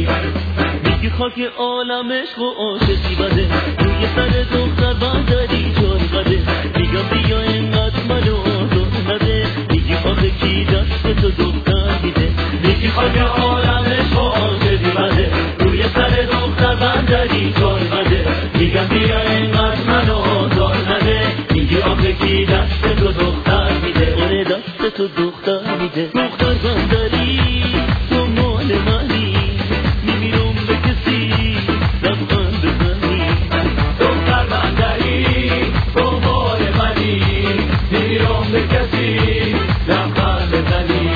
منی. میگی خاک عالم عشق و عاشقی بده، روی سر دختر بندری جای قده. میگم بیا اینقدر منو آزار نده، میگی آخه کی دست تو دختر میده. میگی خاک عالم عشق و عاشقی بده، روی سر دختر بندری جای قده. میگم بیا اینقدر منو آزار نده، میگی آخه کی دست تو دختر میده. اون دست تو دختر میده. دختر بندری تو مال منی، نمیرم به کسی لبخند بزنی. دختر بندری تو مال منی، نمیرم به کسی لبخند بزنی.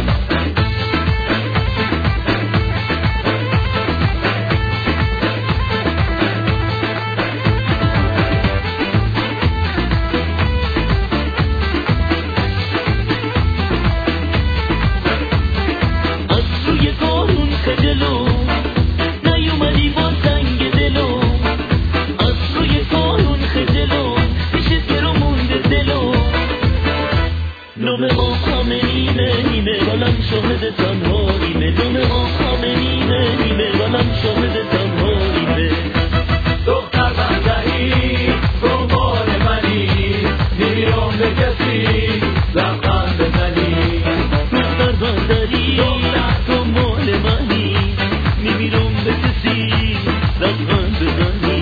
نومه آقام نیمه ولم شاهد تنهاییمه. نومه آقام نیمه ولم شاهد تنهاییمه. دختر بندری تو مال منی، نمیرم به کسی لبخند بزنی. دختر بندری تو مال منی، نمیرم به کسی لبخند بزنی.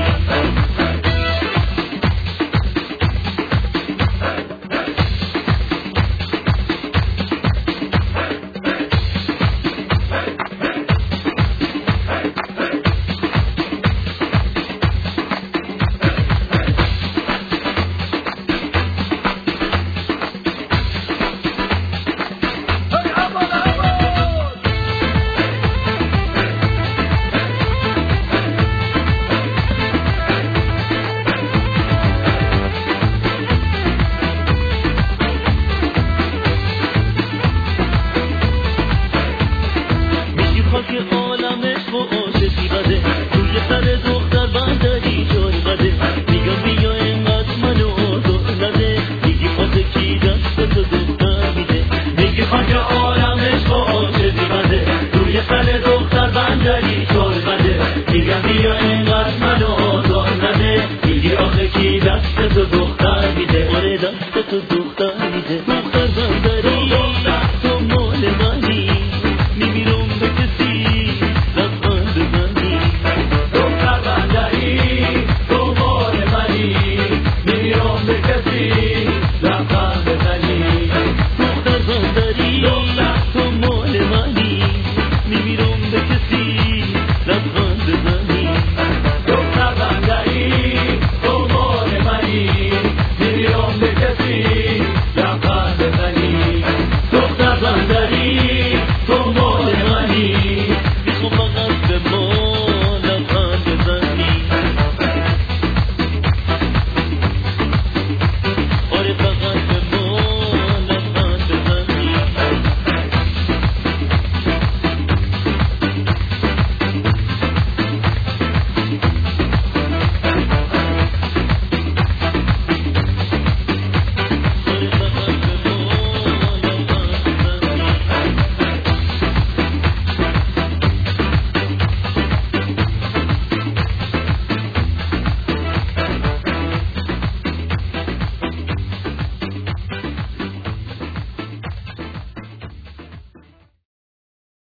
خاک عالم عشق و عاشقی بده، روی سر دختر بندری جای قده. میگم بیا اینقدر منو آزار نده، میگی آخه کی دست تو دختر میده. میگی خاک عالم عشق و عاشقی بده، روی سر دختر بندری جای قده. میگم بیا اینقدر منو آزار نده، میگی آخه کی دست تو دختر میده. آره دست تو